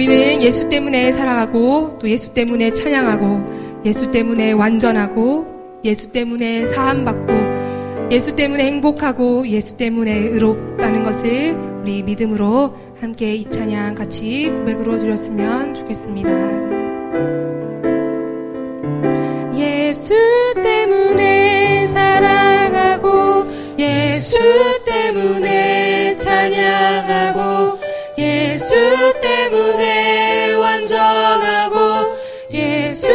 우리는 예수 때문에 살아가고 또 예수 때문에 찬양하고 예수 때문에 완전하고 예수 때문에 사함받고 예수 때문에 행복하고 예수 때문에 의롭다는 것을 우리 믿음으로 함께 이 찬양 같이 고백으로 드렸으면 좋겠습니다. 예수 때문에 사랑하고 예수 때문에 찬양하고 예수 때문에 완전하고 예수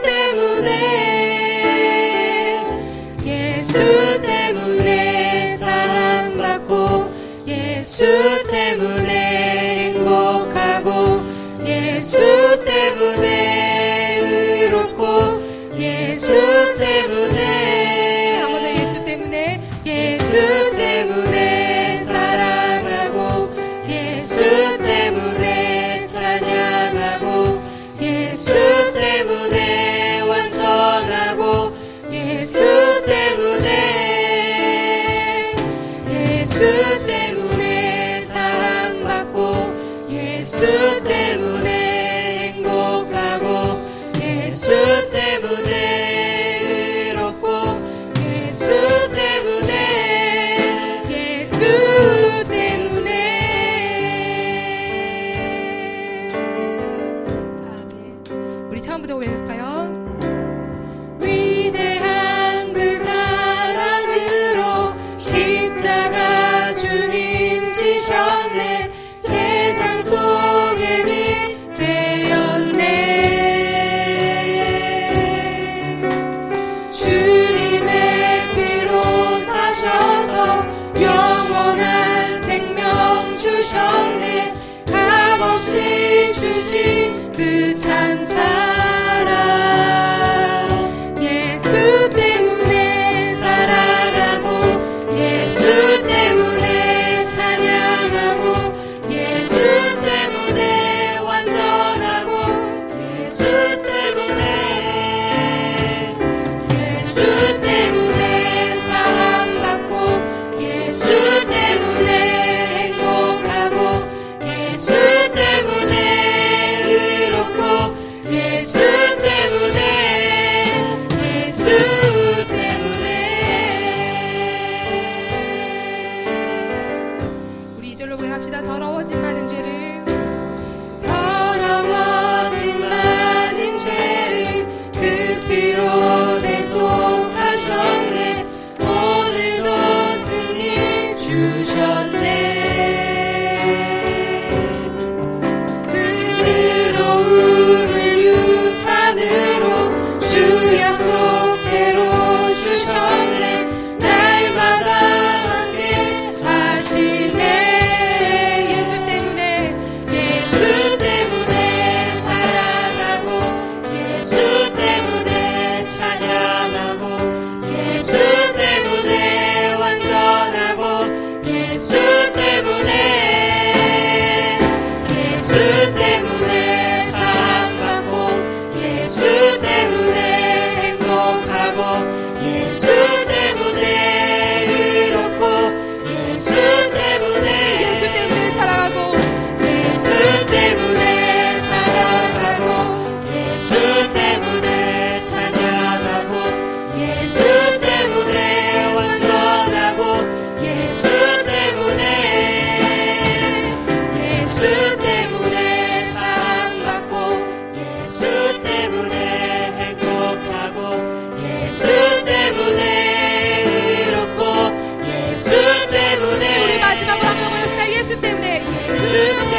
때문에 사랑받고 예수 때문에 행복하고 예수 때문에 의롭고 예수 때문에 한 번 더 예수 때문에 사랑하고 예수 때문에 찬양하고 예수 때문에 완전하고 예수 때문에 사랑받고 예수 때문에 행복하고 예수 때문에 의롭고 예수 때문에 우리 처음부터 외울까요? 위대한 그 사랑으로 십자가 주님 지셨네 세상 속에 빛 되었네 주님의 피로 사셔서 영원한 생명 주셨네 값없이 주신 그 참 사랑 예수 때문에 살아가고 예수 때문에 찬양하고 예수 때문에 완전하고 예수 때문에 사랑받고 예수 때문에 행복하고 예수 때문에 의롭고 예수 때문에 우리 2절로 고백합시다. 더러워진 많은 죄를 그 피로 대속하셨네 오늘도 승리 주셨네 의로움을 유산으로 주 약속대로 주셨네 날마다 함께 하시네 예수 때문에 사랑하고 예수 때문에 찬양하고 예수 때문에 완전하고 예수 때문에 사랑받고 예수 때문에 행복하고 예수 때문에 의롭고 예수 때문에 사랑하고 예수 때문에 사랑하고 예수 때문에 찬양하고 예수 때문에 완전하고 예수 때문에 사랑받고 예수 때문에 행복하고 예수 때문에 의롭고 예수 때문에 우리 마지막으로 한번 해봅시다. 예수 때문에